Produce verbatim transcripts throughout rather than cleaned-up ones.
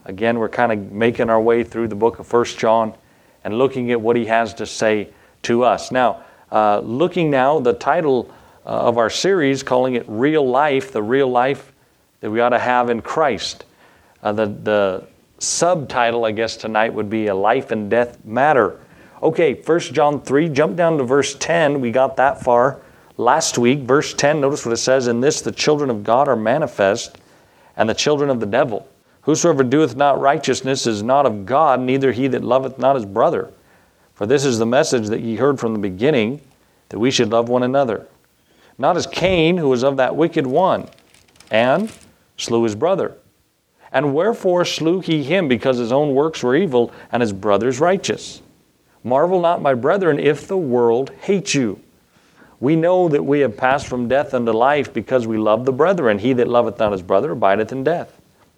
Again, we're kind of making our way through the book of First John and looking at what he has to say to us. Now, uh, looking now, the title uh, of our series, calling it Real Life, the real life that we ought to have in Christ. Uh, the, the subtitle, I guess, tonight would be A Life and Death Matter. Okay, First John three, jump down to verse ten. We got that far last week. Verse ten, notice what it says, "In this the children of God are manifest, and the children of the devil. Whosoever doeth not righteousness is not of God, neither he that loveth not his brother. For this is the message that ye heard from the beginning, that we should love one another. Not as Cain, who was of that wicked one, and slew his brother. And wherefore slew he him? Because his own works were evil, and his brother's righteous. Marvel not, my brethren, if the world hate you. We know that we have passed from death unto life, because we love the brethren. He that loveth not his brother abideth in death.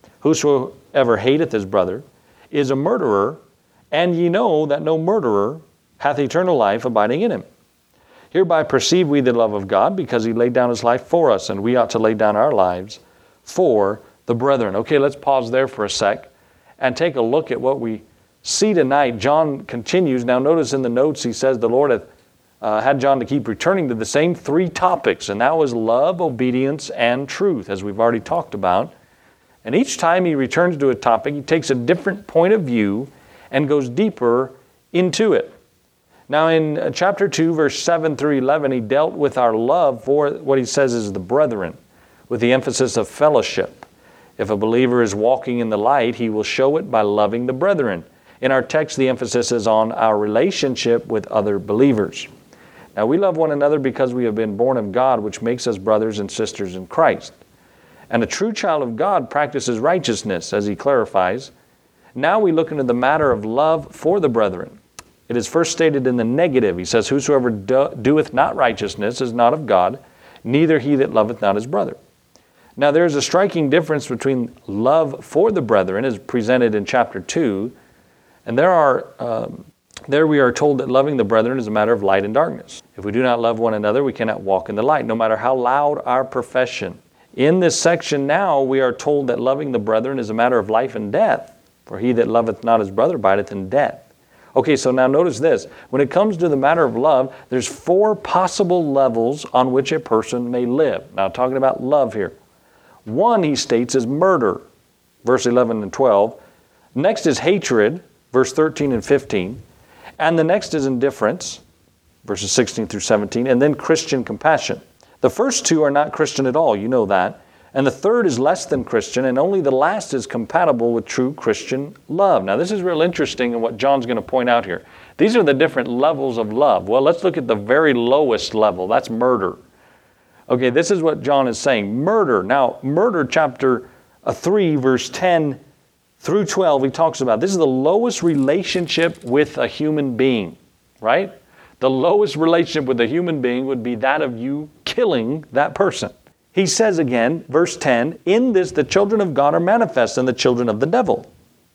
Whosoever hateth his brother is a murderer, and ye know that no murderer hath eternal life abiding in him. Hereby perceive we the love of God, because he laid down his life for us, and we ought to lay down our lives for the brethren." Okay, let's pause there for a sec and take a look at what we see tonight. John continues. Now notice in the notes he says the Lord hath uh, had John to keep returning to the same three topics, and that was love, obedience, and truth, as we've already talked about. And each time he returns to a topic, he takes a different point of view and goes deeper into it. Now in chapter two, verse seven through eleven, he dealt with our love for what he says is the brethren, with the emphasis of fellowship. If a believer is walking in the light, he will show it by loving the brethren. In our text, the emphasis is on our relationship with other believers. Now we love one another because we have been born of God, which makes us brothers and sisters in Christ. And a true child of God practices righteousness, as he clarifies. Now we look into the matter of love for the brethren. It is first stated in the negative. He says, "Whosoever do, doeth not righteousness is not of God, neither he that loveth not his brother." Now there is a striking difference between love for the brethren, as presented in chapter two, and there are um, there we are told that loving the brethren is a matter of light and darkness. If we do not love one another, we cannot walk in the light, no matter how loud our profession. In this section now, we are told that loving the brethren is a matter of life and death. For he that loveth not his brother abideth in death. Okay, so now notice this. When it comes to the matter of love, there's four possible levels on which a person may live. Now, talking about love here. One, he states, is murder, verse eleven and twelve. Next is hatred, verse thirteen and fifteen. And the next is indifference, verses sixteen through seventeen. And then Christian compassion. The first two are not Christian at all, you know that. And the third is less than Christian, and only the last is compatible with true Christian love. Now this is real interesting in what John's going to point out here. These are the different levels of love. Well, let's look at the very lowest level. That's murder. Okay, this is what John is saying. Murder. Now, murder, chapter three, verse ten through twelve, he talks about. This is the lowest relationship with a human being, right? The lowest relationship with a human being would be that of you killing that person. He says again, verse ten, "In this the children of God are manifest, and the children of the devil.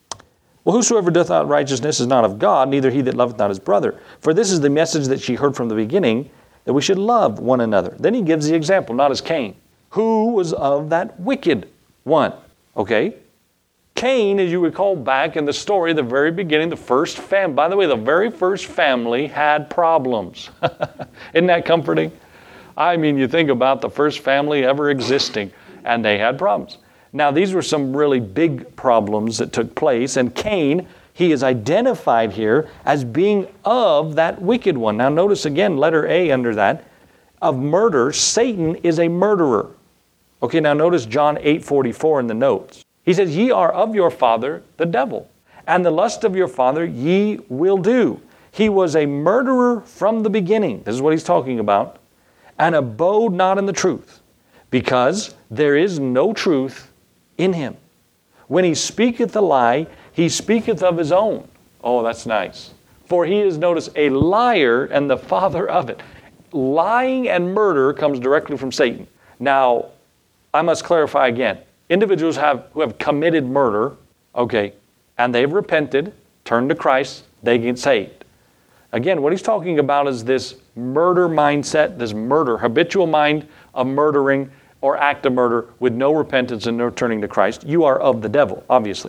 Well, whosoever doth not righteousness is not of God, neither he that loveth not his brother. For this is the message that ye heard from the beginning, that we should love one another." Then he gives the example, not as Cain, who was of that wicked one. Okay? Cain, as you recall back in the story, the very beginning, the first family, by the way, the very first family had problems. Isn't that comforting? I mean, you think about the first family ever existing, and they had problems. Now, these were some really big problems that took place, and Cain, he is identified here as being of that wicked one. Now, notice again, letter A under that, of murder. Satan is a murderer. Okay, now notice John eight forty-four in the notes. He says, "Ye are of your father, the devil, and the lust of your father ye will do. He was a murderer from the beginning." This is what he's talking about. "And abode not in the truth, because there is no truth in him. When he speaketh a lie, he speaketh of his own." Oh, that's nice. "For he is," notice, "a liar and the father of it." Lying and murder comes directly from Satan. Now, I must clarify again. Individuals have who have committed murder, okay, and they've repented, turned to Christ, they get saved. Again, what he's talking about is this murder mindset, this murder, habitual mind of murdering or act of murder with no repentance and no turning to Christ. You are of the devil, obviously.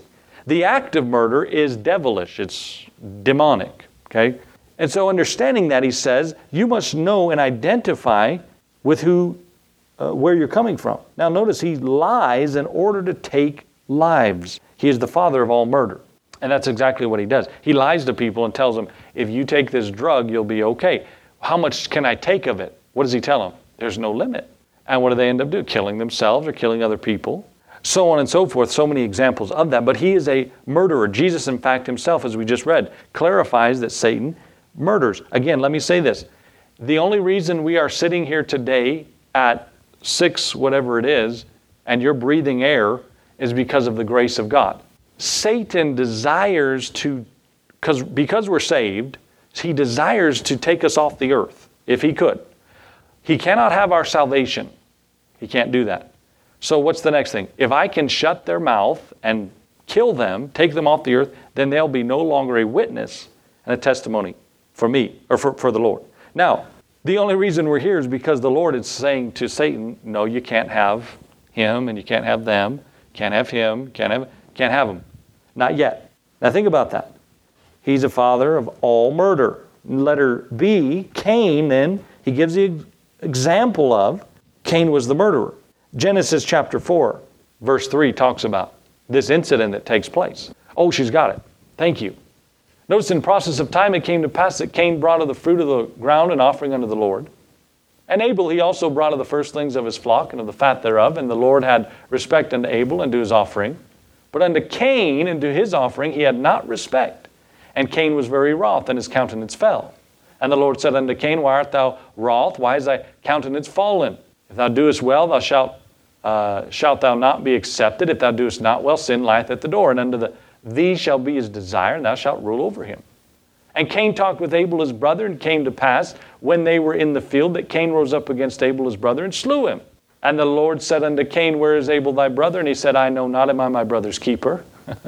The act of murder is devilish. It's demonic, okay? And so understanding that, he says, you must know and identify with who, uh, where you're coming from. Now notice he lies in order to take lives. He is the father of all murder. And that's exactly what he does. He lies to people and tells them, if you take this drug, you'll be okay. How much can I take of it? What does he tell them? There's no limit. And what do they end up doing? Killing themselves or killing other people. So on and so forth. So many examples of that. But he is a murderer. Jesus, in fact, himself, as we just read, clarifies that Satan murders. Again, let me say this. The only reason we are sitting here today at six, whatever it is, and you're breathing air is because of the grace of God. Satan desires to, because because we're saved, he desires to take us off the earth, if he could. He cannot have our salvation. He can't do that. So what's the next thing? If I can shut their mouth and kill them, take them off the earth, then they'll be no longer a witness and a testimony for me, or for, for the Lord. Now, the only reason we're here is because the Lord is saying to Satan, no, you can't have him, and you can't have them, can't have him, can't have, can't have them. Not yet. Now think about that. He's a father of all murder. Letter B, Cain, then, he gives the example of Cain was the murderer. Genesis chapter four, verse three talks about this incident that takes place. Oh, she's got it. Thank you. Notice in process of time it came to pass that Cain brought of the fruit of the ground an offering unto the Lord. And Abel he also brought of the firstlings of his flock and of the fat thereof. And the Lord had respect unto Abel and to his offering. But unto Cain and to his offering he had not respect. And Cain was very wroth, and his countenance fell. And the Lord said unto Cain, why art thou wroth? Why is thy countenance fallen? If thou doest well, thou shalt, uh, shalt thou not be accepted. If thou doest not well, sin lieth at the door. And unto the, thee shall be his desire, and thou shalt rule over him. And Cain talked with Abel his brother, and it came to pass, when they were in the field, that Cain rose up against Abel his brother, and slew him. And the Lord said unto Cain, where is Abel thy brother? And he said, I know not, am I my brother's keeper?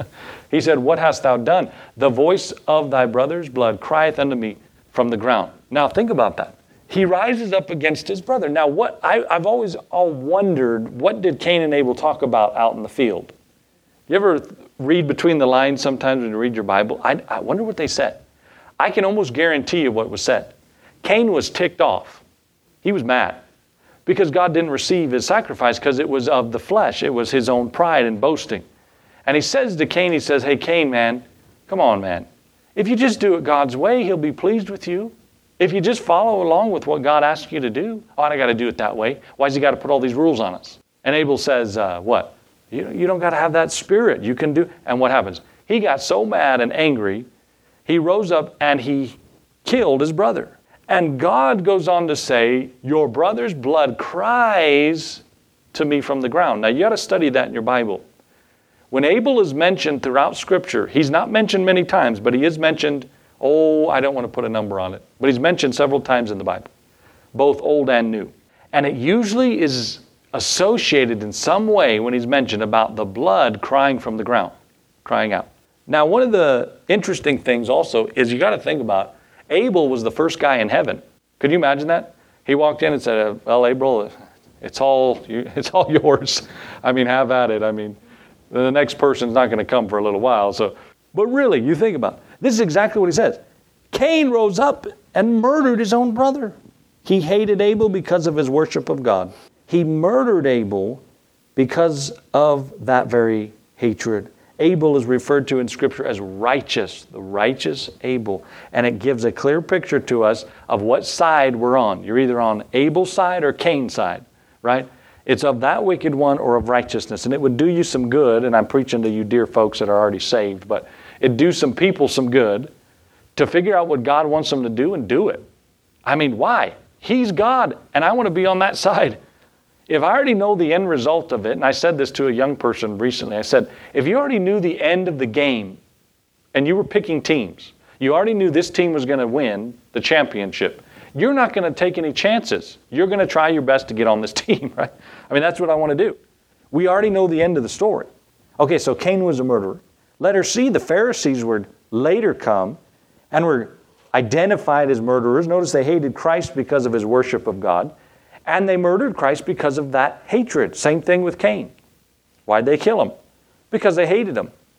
He said, what hast thou done? The voice of thy brother's blood crieth unto me from the ground. Now think about that. He rises up against his brother. Now what I, I've always all wondered, what did Cain and Abel talk about out in the field? You ever read between the lines sometimes when you read your Bible? I, I wonder what they said. I can almost guarantee you what was said. Cain was ticked off. He was mad because God didn't receive his sacrifice because it was of the flesh. It was his own pride and boasting. And he says to Cain, he says, hey, Cain, man, come on, man. If you just do it God's way, he'll be pleased with you. If you just follow along with what God asks you to do, oh, I got to do it that way. Why's he got to put all these rules on us? And Abel says, uh, what? You, you don't got to have that spirit. You can do. And what happens? He got so mad and angry, he rose up and he killed his brother. And God goes on to say, your brother's blood cries to me from the ground. Now, you got to study that in your Bible. When Abel is mentioned throughout Scripture, he's not mentioned many times, but he is mentioned, oh, I don't want to put a number on it, but he's mentioned several times in the Bible, both Old and New. And it usually is associated in some way when he's mentioned about the blood crying from the ground, crying out. Now, one of the interesting things also is you got to think about Abel was the first guy in heaven. Could you imagine that? He walked in and said, well, Abel, it's all, it's all yours. I mean, have at it. I mean, the next person's not going to come for a little while. So, but really, you think about it. This is exactly what he says. Cain rose up and murdered his own brother. He hated Abel because of his worship of God. He murdered Abel because of that very hatred. Abel is referred to in Scripture as righteous, the righteous Abel. And it gives a clear picture to us of what side we're on. You're either on Abel's side or Cain's side, right? It's of that wicked one or of righteousness. And it would do you some good, and I'm preaching to you dear folks that are already saved, but it'd do some people some good to figure out what God wants them to do and do it. I mean, why? He's God, and I want to be on that side. If I already know the end result of it, and I said this to a young person recently, I said, if you already knew the end of the game and you were picking teams, you already knew this team was going to win the championship, you're not going to take any chances. You're going to try your best to get on this team, right? I mean, that's what I want to do. We already know the end of the story. Okay, so Cain was a murderer. Letter C, the Pharisees would later come and were identified as murderers. Notice they hated Christ because of his worship of God. And they murdered Christ because of that hatred. Same thing with Cain. Why'd they kill him? Because they hated him.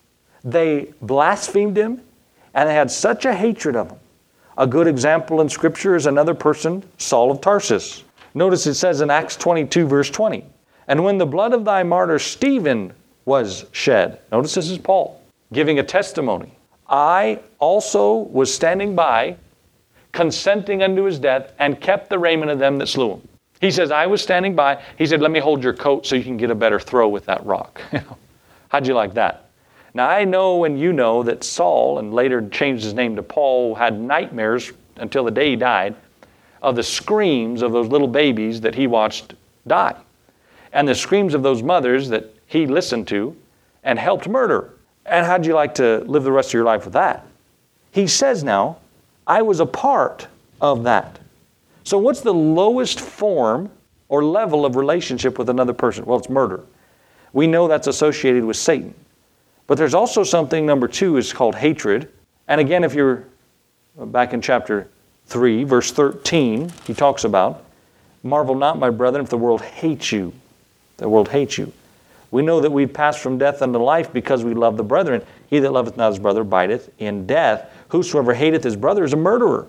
They blasphemed him, and they had such a hatred of him. A good example in Scripture is another person, Saul of Tarsus. Notice it says in Acts twenty-two, verse twenty, "And when the blood of thy martyr Stephen was shed," notice this is Paul giving a testimony, "I also was standing by, consenting unto his death, and kept the raiment of them that slew him." He says, I was standing by. He said, let me hold your coat so you can get a better throw with that rock. How'd you like that? Now, I know and you know that Saul, and later changed his name to Paul, had nightmares until the day he died of the screams of those little babies that he watched die, and the screams of those mothers that he listened to and helped murder. And how'd you like to live the rest of your life with that? He says now, I was a part of that. So what's the lowest form or level of relationship with another person? Well, it's murder. We know that's associated with Satan. But there's also something, number two, is called hatred. And again, if you're back in chapter three, verse thirteen, he talks about, marvel not, my brethren, if the world hates you. The world hates you. We know that we pass from death unto life because we love the brethren. He that loveth not his brother abideth in death. Whosoever hateth his brother is a murderer.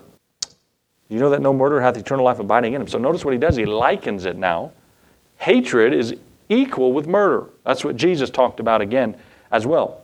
You know that no murderer hath eternal life abiding in him. So notice what he does. He likens it now. Hatred is equal with murder. That's what Jesus talked about again as well.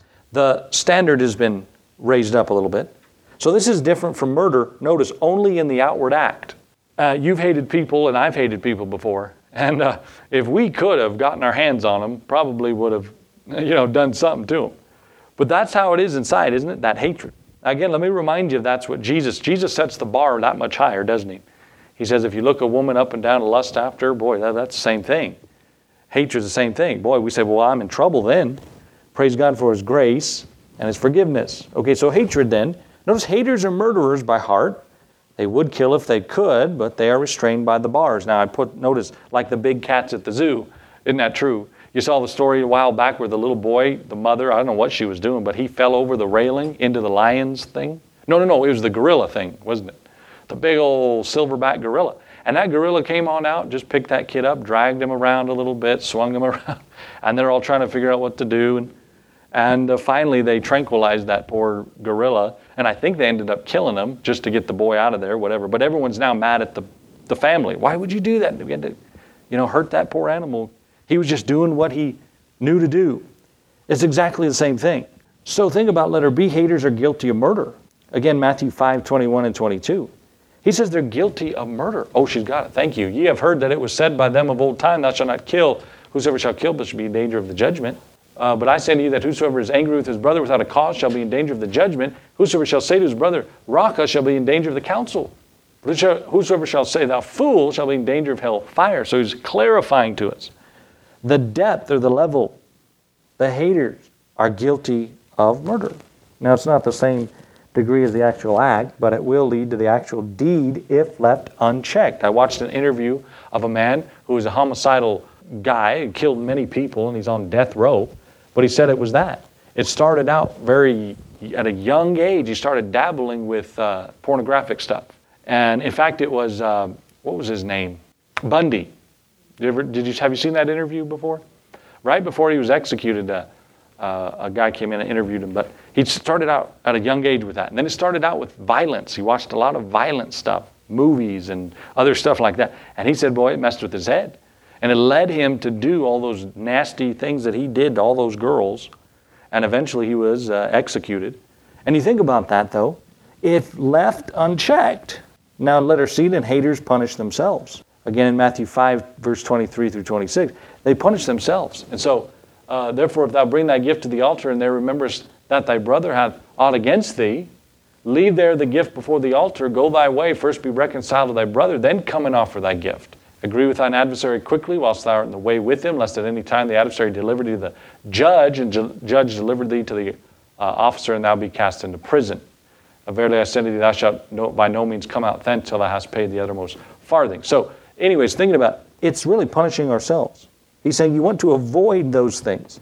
The standard has been raised up a little bit. So this is different from murder, notice, only in the outward act. Uh, you've hated people and I've hated people before. And uh, if we could have gotten our hands on them, probably would have, you know, done something to them. But that's how it is inside, isn't it? That hatred. Again, let me remind you, that's what Jesus, Jesus sets the bar that much higher, doesn't he? He says, if you look a woman up and down and lust after her, boy, that, that's the same thing. Hatred's the same thing. Boy, we say, well, I'm in trouble then. Praise God for His grace and His forgiveness. Okay, so hatred then. Notice haters are murderers by heart. They would kill if they could, but they are restrained by the bars. Now I put, notice, like the big cats at the zoo. Isn't that true? You saw the story a while back where the little boy, the mother, I don't know what she was doing, but he fell over the railing into the lion's thing. No, no, no, it was the gorilla thing, wasn't it? The big old silverback gorilla. And that gorilla came on out, just picked that kid up, dragged him around a little bit, swung him around, and they're all trying to figure out what to do. And, and uh, finally they tranquilized that poor gorilla, and I think they ended up killing him just to get the boy out of there, whatever. But everyone's now mad at the, the family. Why would you do that? We had to, you know, hurt that poor animal. He was just doing what he knew to do. It's exactly the same thing. So think about letter B, haters are guilty of murder. Again, Matthew five, twenty-one and twenty-two. He says they're guilty of murder. Oh, she's got it. Thank you. Ye have heard that it was said by them of old time, thou shalt not kill. Whosoever shall kill, but shall be in danger of the judgment. Uh, but I say to you that whosoever is angry with his brother without a cause shall be in danger of the judgment. Whosoever shall say to his brother, Raca, shall be in danger of the council. But whosoever shall say, thou fool, shall be in danger of hell fire. So he's clarifying to us the depth or the level. The haters are guilty of murder. Now, it's not the same degree as the actual act, but it will lead to the actual deed if left unchecked. I watched an interview of a man who was a homicidal guy, who killed many people, and he's on death row, but he said it was that. It started out very, at a young age, he started dabbling with uh, pornographic stuff. And in fact, it was, uh, what was his name? Bundy. Did you, ever, did you have you seen that interview before? Right before he was executed, uh, uh, a guy came in and interviewed him. But he started out at a young age with that. And then it started out with violence. He watched a lot of violent stuff, movies and other stuff like that. And he said, boy, it messed with his head. And it led him to do all those nasty things that he did to all those girls. And eventually he was uh, executed. And you think about that, though. If left unchecked, now letter C, then haters punish themselves. Again, in Matthew five, verse twenty-three through twenty-six, they punish themselves. And so, uh, therefore, if thou bring thy gift to the altar, and there rememberest that thy brother hath aught against thee, leave there the gift before the altar, go thy way, first be reconciled to thy brother, then come and offer thy gift. Agree with thine adversary quickly, whilst thou art in the way with him, lest at any time the adversary deliver thee to the judge, and ju- judge deliver thee to the uh, officer, and thou be cast into prison. Verily I say to thee, thou shalt no, by no means come out thence till thou hast paid the uttermost farthing. So, anyways, thinking about it, it's really punishing ourselves. He's saying you want to avoid those things.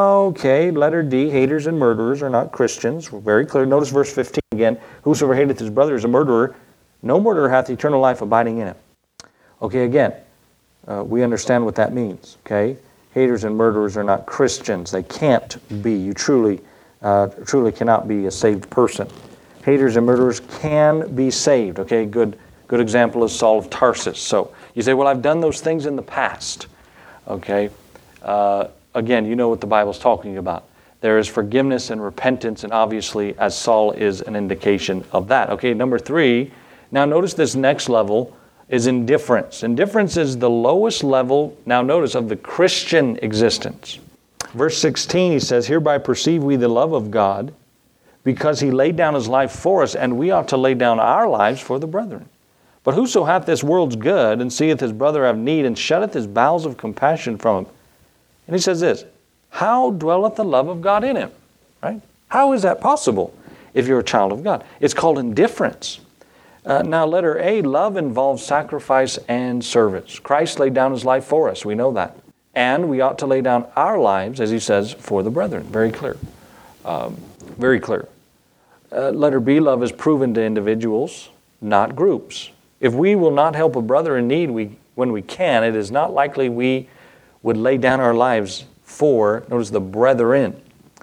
Okay, letter D, haters and murderers are not Christians. We're very clear. Notice verse fifteen again. Whosoever hateth his brother is a murderer. No murderer hath eternal life abiding in him. Okay, again, uh, we understand what that means. Okay, haters and murderers are not Christians. They can't be. You truly uh, truly cannot be a saved person. Haters and murderers can be saved. Okay, good, good example is Saul of Tarsus. So you say, well, I've done those things in the past. Okay, uh, again, you know what the Bible's talking about. There is forgiveness and repentance, and obviously, as Saul is an indication of that. Okay, number three, now notice this next level is indifference. Indifference is the lowest level, now notice, of the Christian existence. Verse sixteen, he says, hereby perceive we the love of God, because he laid down his life for us, and we ought to lay down our lives for the brethren. But whoso hath this world's good, and seeth his brother have need, and shutteth his bowels of compassion from him. And he says this, how dwelleth the love of God in him? Right? How is that possible if you're a child of God? It's called indifference. Uh, now, letter A, love involves sacrifice and service. Christ laid down his life for us. We know that. And we ought to lay down our lives, as he says, for the brethren. Very clear. Um, very clear. Uh, letter B, love is proven to individuals, not groups. If we will not help a brother in need we, when we can, it is not likely we would lay down our lives for, notice, the brethren.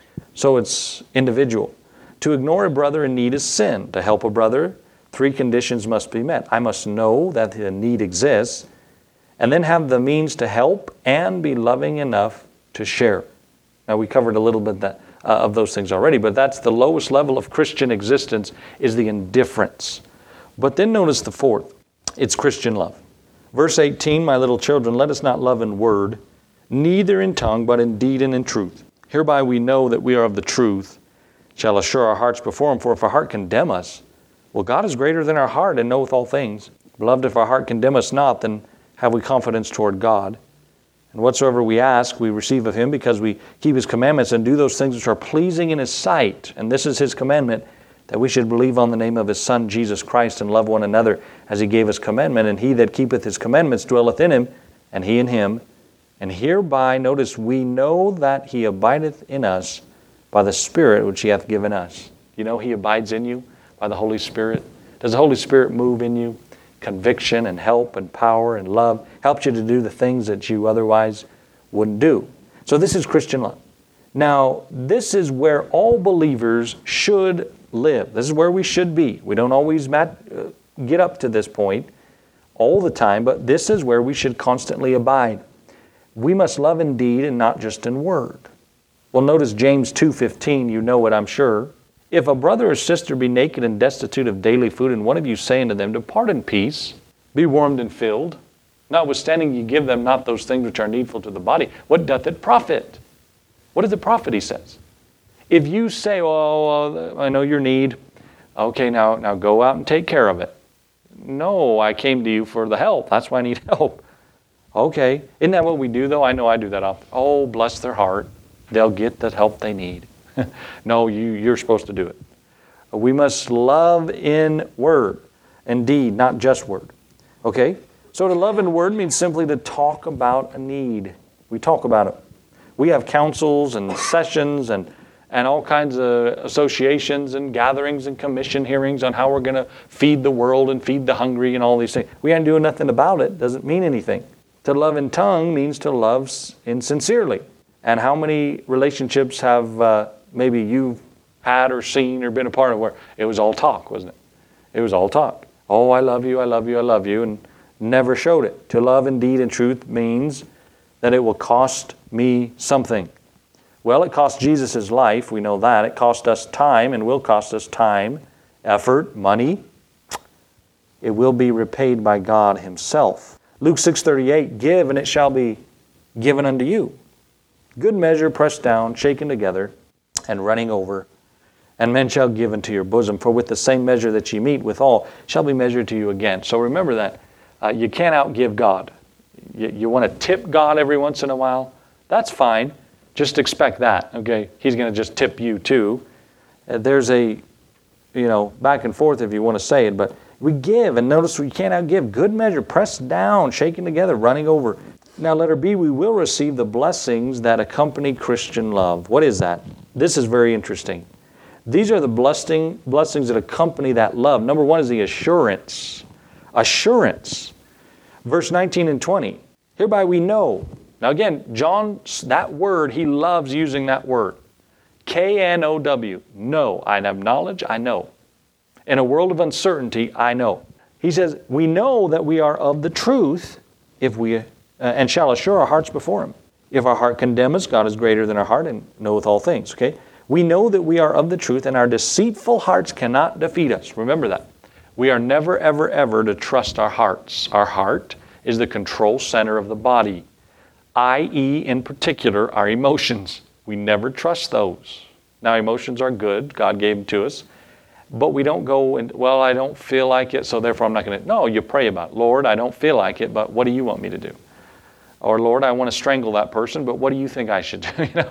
So it's individual. To ignore a brother in need is sin. To help a brother, three conditions must be met. I must know that the need exists, and then have the means to help and be loving enough to share. Now, we covered a little bit that, uh, of those things already, but that's the lowest level of Christian existence, is the indifference. But then notice the fourth. It's Christian love. Verse eighteen, my little children, let us not love in word, neither in tongue, but in deed and in truth. Hereby we know that we are of the truth, shall assure our hearts before him. For if our heart condemn us, well, God is greater than our heart and knoweth all things. Beloved, if our heart condemn us not, then have we confidence toward God. And whatsoever we ask, we receive of him, because we keep his commandments and do those things which are pleasing in his sight. And this is his commandment, that we should believe on the name of his Son, Jesus Christ, and love one another as he gave us commandment. And he that keepeth his commandments dwelleth in him, and he in him. And hereby, notice, we know that he abideth in us by the Spirit which he hath given us. You know he abides in you by the Holy Spirit. Does the Holy Spirit move in you? Conviction and help and power and love helps you to do the things that you otherwise wouldn't do. So this is Christian love. Now, this is where all believers should live. This is where we should be. We don't always mat- uh, get up to this point all the time, but this is where we should constantly abide. We must love in deed and not just in word. Well, notice James two fifteen, you know it, I'm sure. If a brother or sister be naked and destitute of daily food, and one of you say unto them, depart in peace, be warmed and filled, notwithstanding ye give them not those things which are needful to the body, what doth it profit? What does it profit, he says? If you say, well, I know your need, okay, now, now go out and take care of it. No, I came to you for the help. That's why I need help. Okay, isn't that what we do, though? I know I do that often. Oh, bless their heart. They'll get the help they need. No, you, you're supposed to do it. We must love in word and deed, not just word. Okay? So to love in word means simply to talk about a need. We talk about it. We have councils and sessions and, and all kinds of associations and gatherings and commission hearings on how we're going to feed the world and feed the hungry and all these things. We aren't doing nothing about it. Doesn't mean anything. To love in tongue means to love insincerely. And how many relationships have uh, maybe you've had or seen or been a part of where it was all talk, wasn't it? It was all talk. Oh, I love you, I love you, I love you, and never showed it. To love in deed and truth means that it will cost me something. Well, it cost Jesus his life, we know that. It cost us time and will cost us time, effort, money. It will be repaid by God himself. Luke six thirty-eight, give and it shall be given unto you. Good measure, pressed down, shaken together, and running over, and men shall give into your bosom. For with the same measure that ye meet withal shall be measured to you again. So remember that. Uh, you can't outgive God. You, you want to tip God every once in a while? That's fine. Just expect that, okay? He's going to just tip you too. Uh, there's a, you know, back and forth if you want to say it, but we give, and notice we can't outgive. Good measure, pressed down, shaken together, running over. Now, letter B, we will receive the blessings that accompany Christian love. What is that? This is very interesting. These are the blessing, blessings that accompany that love. Number one is the assurance. Assurance. Verse nineteen and twenty. Hereby we know. Now again, John, that word, he loves using that word. K N O W. Know. I have knowledge, I know. In a world of uncertainty, I know. He says, we know that we are of the truth if we, uh, and shall assure our hearts before Him. If our heart condemn us, God is greater than our heart and knoweth all things. Okay? We know that we are of the truth, and our deceitful hearts cannot defeat us. Remember that. We are never, ever, ever to trust our hearts. Our heart is the control center of the body, that is, in particular, our emotions. We never trust those. Now, emotions are good. God gave them to us. But we don't go and, well, I don't feel like it, so therefore I'm not going to. No, you pray about it. Lord, I don't feel like it, but what do you want me to do? Or, Lord, I want to strangle that person, but what do you think I should do? you know,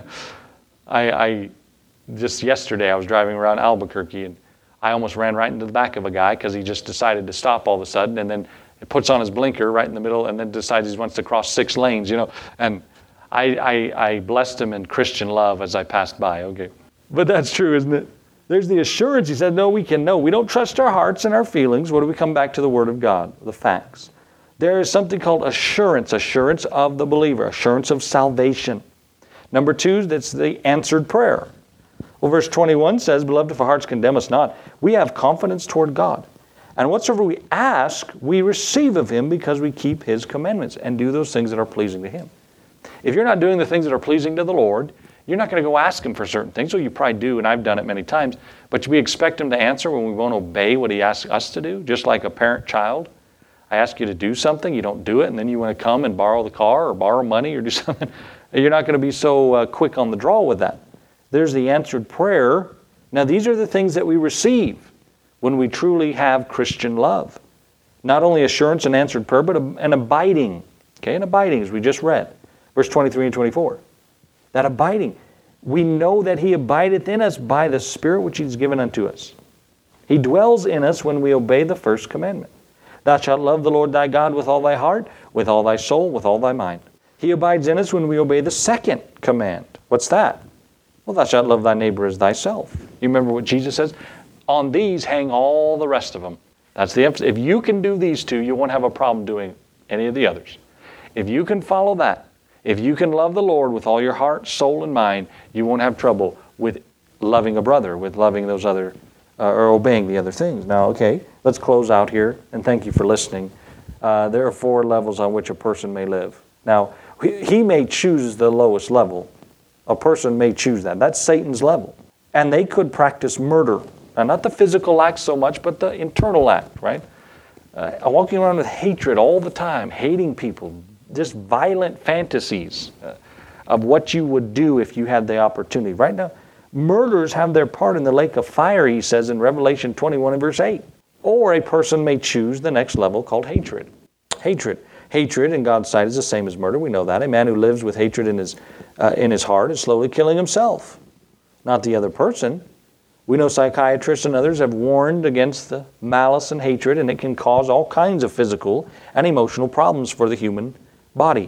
I, I just yesterday I was driving around Albuquerque, and I almost ran right into the back of a guy because he just decided to stop all of a sudden, and then it puts on his blinker right in the middle, and then decides he wants to cross six lanes, you know. And I, I, I blessed him in Christian love as I passed by. Okay, but that's true, isn't it? There's the assurance. He said, no, we can know. We don't trust our hearts and our feelings. What do we come back to? The Word of God, the facts. There is something called assurance, assurance of the believer, assurance of salvation. Number two, that's the answered prayer. Well, verse twenty-one says, beloved, if our hearts condemn us not, we have confidence toward God. And whatsoever we ask, we receive of Him because we keep His commandments and do those things that are pleasing to Him. If you're not doing the things that are pleasing to the Lord, you're not going to go ask Him for certain things. So you probably do, and I've done it many times. But we expect Him to answer when we won't obey what He asks us to do, just like a parent-child. I ask you to do something, you don't do it, and then you want to come and borrow the car or borrow money or do something. You're not going to be so uh, quick on the draw with that. There's the answered prayer. Now, these are the things that we receive when we truly have Christian love. Not only assurance and answered prayer, but an abiding. Okay, an abiding, as we just read. Verse twenty-three and twenty-four. That abiding. We know that He abideth in us by the Spirit which He's given unto us. He dwells in us when we obey the first commandment. Thou shalt love the Lord thy God with all thy heart, with all thy soul, with all thy mind. He abides in us when we obey the second command. What's that? Well, thou shalt love thy neighbor as thyself. You remember what Jesus says? On these hang all the rest of them. That's the emphasis. If you can do these two, you won't have a problem doing any of the others. If you can follow that, if you can love the Lord with all your heart, soul, and mind, you won't have trouble with loving a brother, with loving those other, uh, or obeying the other things. Now, okay, let's close out here, and thank you for listening. Uh, there are four levels on which a person may live. Now, he, he may choose the lowest level. A person may choose that. That's Satan's level. And they could practice murder. Now, not the physical act so much, but the internal act, right? Uh, walking around with hatred all the time, hating people, just violent fantasies uh, of what you would do if you had the opportunity. Right now, murderers have their part in the lake of fire, he says in Revelation twenty-one and verse eight. Or a person may choose the next level called hatred. Hatred. Hatred in God's sight is the same as murder. We know that. A man who lives with hatred in his, uh, in his heart is slowly killing himself, not the other person. We know psychiatrists and others have warned against the malice and hatred, and it can cause all kinds of physical and emotional problems for the human body.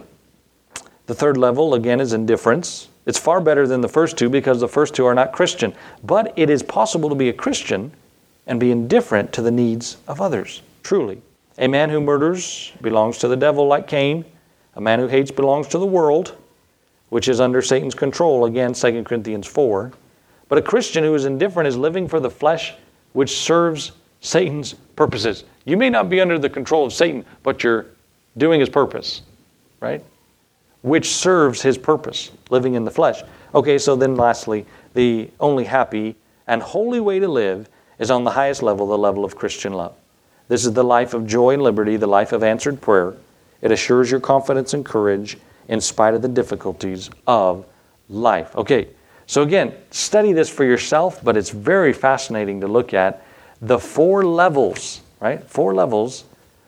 The third level, again, is indifference. It's far better than the first two because the first two are not Christian. But it is possible to be a Christian and be indifferent to the needs of others, truly. A man who murders belongs to the devil like Cain. A man who hates belongs to the world, which is under Satan's control, again, Second Corinthians four. But a Christian who is indifferent is living for the flesh, which serves Satan's purposes. You may not be under the control of Satan, but you're doing his purpose, right? Which serves his purpose, living in the flesh. Okay, so then lastly, the only happy and holy way to live is on the highest level, the level of Christian love. This is the life of joy and liberty, the life of answered prayer. It assures your confidence and courage in spite of the difficulties of life. Okay, so again, study this for yourself, but it's very fascinating to look at the four levels, right? Four levels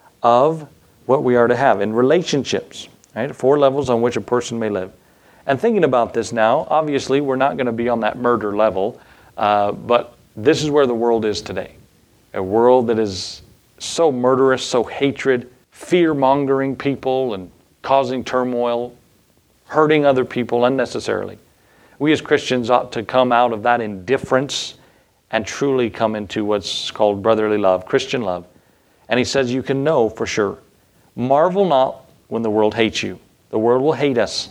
of what we are to have in relationships, right? Four levels on which a person may live. And thinking about this now, obviously we're not going to be on that murder level, uh, but this is where the world is today. A world that is so murderous, so hatred, fear-mongering people and causing turmoil, hurting other people unnecessarily. We as Christians ought to come out of that indifference and truly come into what's called brotherly love, Christian love. And he says you can know for sure. Marvel not when the world hates you. The world will hate us.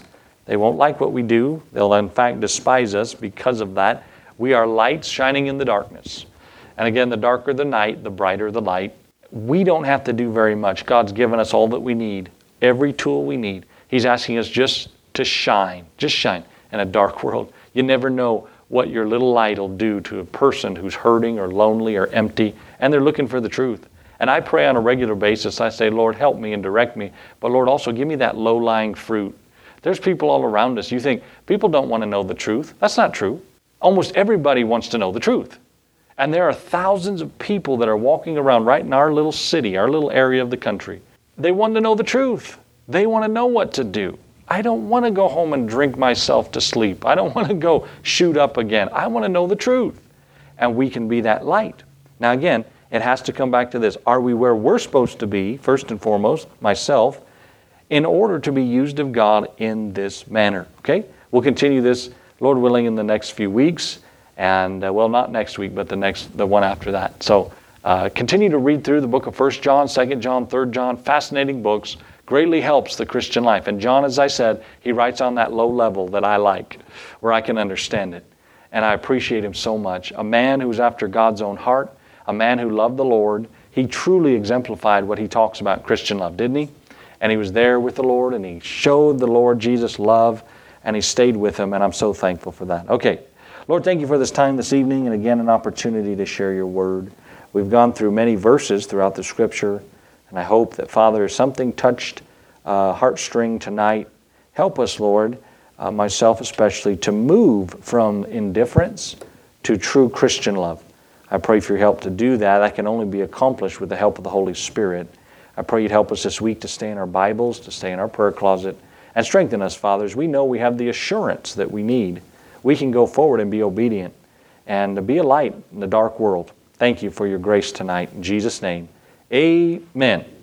They won't like what we do. They'll in fact despise us because of that. We are lights shining in the darkness. And again, the darker the night, the brighter the light. We don't have to do very much. God's given us all that we need, every tool we need. He's asking us just to shine, just shine in a dark world. You never know what your little light will do to a person who's hurting or lonely or empty, and they're looking for the truth. And I pray on a regular basis. I say, Lord, help me and direct me. But Lord, also give me that low-lying fruit. There's people all around us. You think people don't want to know the truth. That's not true. Almost everybody wants to know the truth. And there are thousands of people that are walking around right in our little city, our little area of the country. They want to know the truth. They want to know what to do. I don't want to go home and drink myself to sleep. I don't want to go shoot up again. I want to know the truth. And we can be that light. Now again, it has to come back to this. Are we where we're supposed to be, first and foremost, myself, in order to be used of God in this manner? Okay? We'll continue this, Lord willing, in the next few weeks. And, uh, well, not next week, but the next, the one after that. So uh, continue to read through the book of First John, Second John, Third John. Fascinating books. Greatly helps the Christian life. And John, as I said, he writes on that low level that I like, where I can understand it. And I appreciate him so much. A man who's after God's own heart, a man who loved the Lord. He truly exemplified what he talks about in Christian love, didn't he? And he was there with the Lord, and he showed the Lord Jesus love, and he stayed with him, and I'm so thankful for that. Okay. Lord, thank you for this time this evening, and again, an opportunity to share your word. We've gone through many verses throughout the Scripture, and I hope that, Father, something touched uh, heartstring tonight. Help us, Lord, uh, myself especially, to move from indifference to true Christian love. I pray for your help to do that. That can only be accomplished with the help of the Holy Spirit. I pray you'd help us this week to stay in our Bibles, to stay in our prayer closet, and strengthen us, Father, as we know we have the assurance that we need. We can go forward and be obedient and be a light in the dark world. Thank you for your grace tonight. In Jesus' name, amen.